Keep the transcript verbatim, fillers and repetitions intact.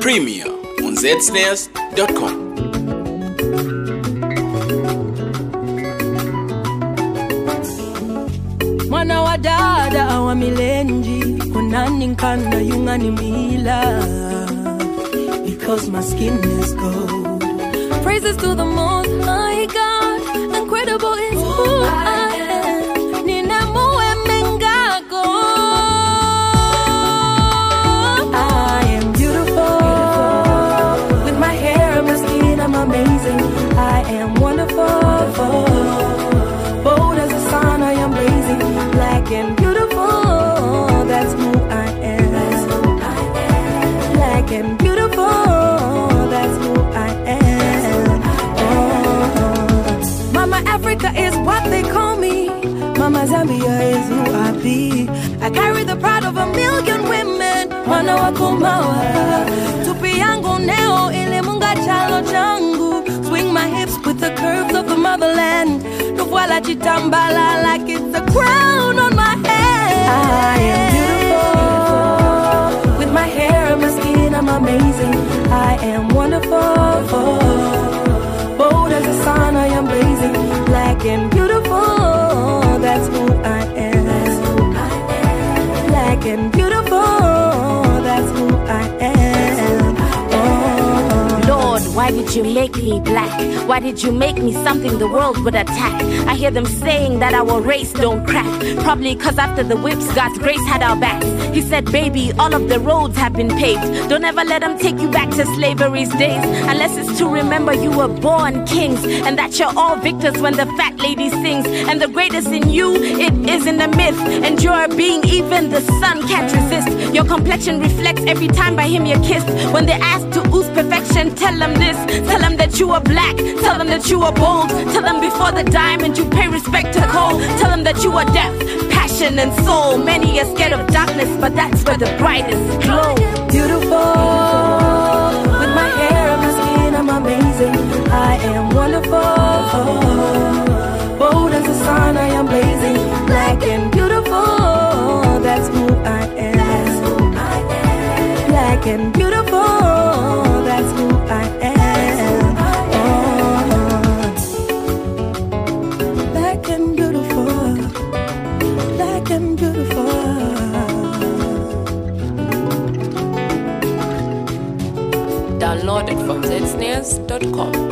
Premiere on z snares dot com. Mwana wa dada awa milenji kunani nkanda yungani mila, because my skin is gold. Praises to the most high God, incredible is who I am. Nina muwe mengako. I am beautiful. With my hair and my skin I'm amazing. I am wonderful. Bold as the sun I am blazing. Black and beautiful, that's who I am. That's who I am. Black and beautiful, that's who I am. Oh. Mama Africa is what they call me. Mama Zambia is who I be. I carry the pride of a million women. Mwana wa kumawa tupi yangu neo ile munga chalo changu. Swing my hips with the curves of the motherland. Nufuala chitambala like it's a crown on my head. I am beautiful. With my hair and my skin I'm amazing. I am wonderful. Bold as the sun I am blazing. Black and beautiful, that's who I am. That's who I am. Black and beautiful, that's who I am. Oh. Lord, why did you make me black? Why did you make me something the world would attack? I hear them saying that our race don't crack. Probably cause after the whips, God's grace had our backs. He said, baby, all of the roads have been paved. Don't ever let them take you back to slavery's days. Unless it's to remember you were born kings, and that you're all victors when the fat lady sings. And the greatest in you, it isn't a myth. And you're a being even the sun can't resist. Your complexion reflects every time by him you're kissed. When they ask to ooze perfection, tell them this. Tell them that you are black. Tell them that you are bold. Tell them before the diamond you pay respect to coal. Tell them that you are deaf, passion and soul. Many are scared of darkness, but that's where the brightest glow. Beautiful. With my hair and my skin I'm amazing. I am wonderful. Bold as the sun I am blazing. Black and beautiful, that's who I am. That's who I am. Black and beautiful, that's who I am. Download it from z snares dot com.